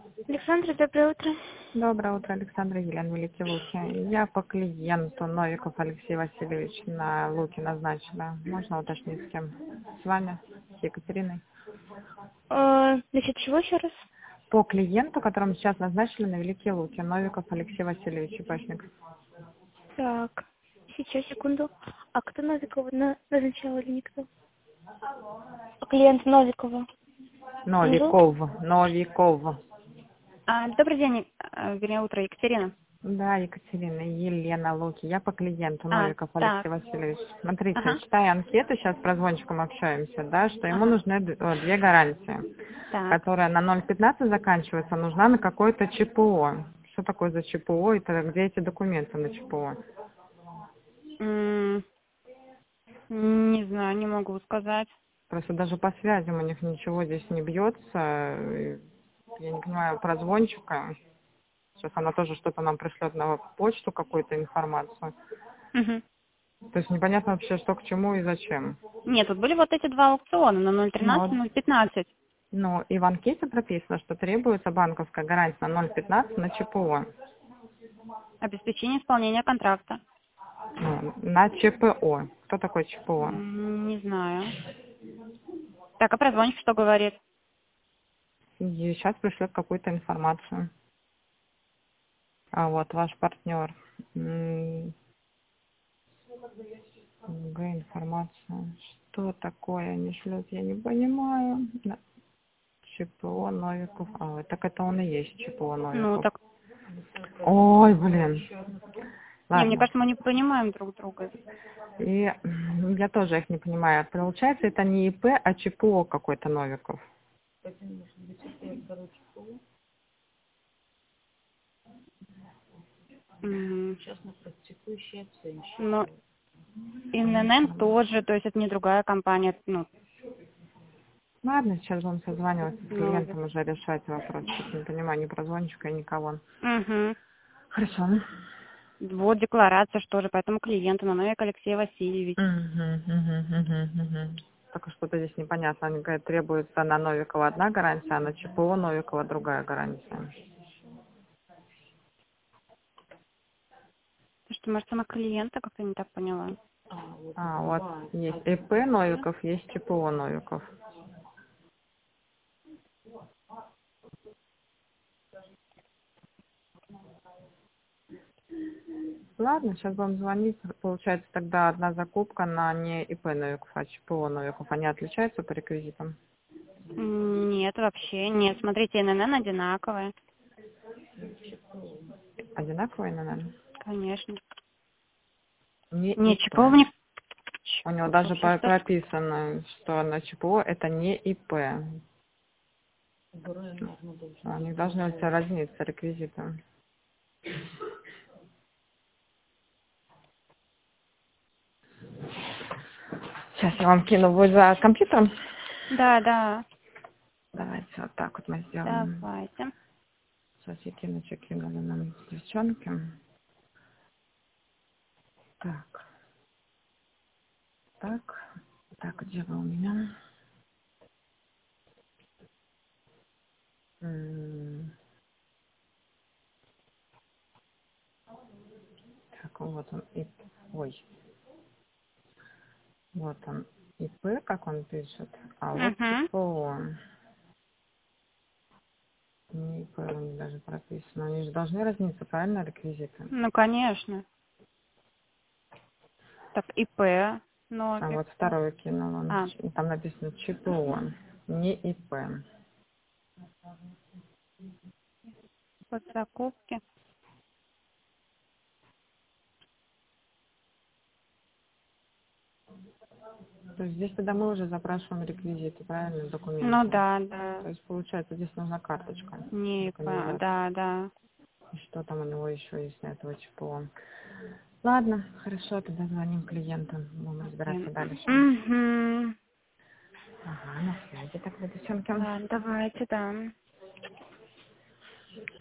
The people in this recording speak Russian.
Александра, доброе утро. Доброе утро, Александра, Елена, Великий Луки. Я по клиенту Новиков Алексей Васильевич на Луки назначила. Можно уточнить с кем? С вами? С Екатериной? Насчет чего еще раз? По клиенту, которому сейчас назначили на Великие Луки. Новиков Алексей Васильевич, ИПшник. Так, сейчас, секунду. А кто Новикова назначал или никто? Клиент Новикова. Новиков. Добрый день, вернее, утро, Екатерина. Да, Екатерина, Елена Луки. Я по клиенту Новиков Так. Алексей Васильевич. Смотрите, Ага. читая анкету, сейчас про звончиком общаемся, да, что ему Ага. нужны две гарантии, Так. которая на 0,15 заканчивается, нужна на какое-то ЧПО. Что такое за ЧПО и где эти документы на ЧПО? Не знаю, не могу сказать. Просто даже по связям у них ничего здесь не бьется. Я не понимаю про звончика. Сейчас она тоже что-то нам пришлет на почту, какую-то информацию. Мгм. То есть непонятно вообще, что к чему и зачем. Нет, тут были вот эти два аукциона на 0,13 и Ну, 0,15. ну, и в анкете прописано, что требуется банковская гарантия на 0,15 на ЧПО. Обеспечение исполнения контракта. Ну, на ЧПО. Кто такой ЧПО? Не знаю. Так, а прозвончик что говорит? И сейчас пришлет какую-то информацию. А вот ваш партнер. Информация. Что такое они шлют, я не понимаю. Да. ЧПО Новиков. Так это он и есть ЧПО Ну, Новиков. так, Ой, блин. не, мне Ладно. кажется, мы не понимаем друг друга. И я тоже их не понимаю. Получается, это не ИП, а ЧПО какой-то Новиков. Но ИНН тоже, то есть это не другая компания, ну, Ладно, сейчас будем созваниваться с Новик. клиентом, уже решать вопрос. Что-то не понимаю ни про звончика, никого. Угу. Хорошо. Вот декларация, что же, поэтому клиенту на Новик Алексей Васильевич. Только что-то здесь непонятно. Они говорят, требуется на Новикова одна гарантия, а на ЧПО Новикова другая гарантия. Что, может, сама клиента как-то не так поняла? Вот есть ИП Новиков, есть ЧПО Новиков. Ладно, сейчас будем звонить. Получается, тогда одна закупка на не ИП Новиков, а ЧПО Новиков. Они отличаются по реквизитам? Нет, вообще нет. Смотрите, ИНН одинаковые. Одинаковые, наверное? Конечно. Не Нет, ИП. ЧПО у них... У него даже Сейчас прописано, что на ЧПО это не ИП. У них должны быть разниться реквизиты. Сейчас я вам кину. Вы за компьютером? Да. Давайте вот так вот мы сделаем. Давайте. Сейчас я кинули нам девчонки. Так, где вы у меня? Так, вот он. Ой, вот он. ИП, как он пишет, а вот Угу. ЧПО. Не ИП у них даже прописано. Они же должны разниться, правильно, реквизиты? Ну, конечно. Так, ИП, А Новик. вот второе кинула. А, Там написано ЧПО, не ИП. под закупки. То есть здесь тогда мы уже запрашиваем реквизиты, правильно, документы. Ну, да. То есть получается здесь нужна карточка. Не для ИП, кандидата. да. И что там у него еще есть на этого ЧПО. Ладно, хорошо, тогда звоним клиенту. Будем разбираться дальше. Угу. Ага, на связи тогда, девчонки. Ладно, давайте, да.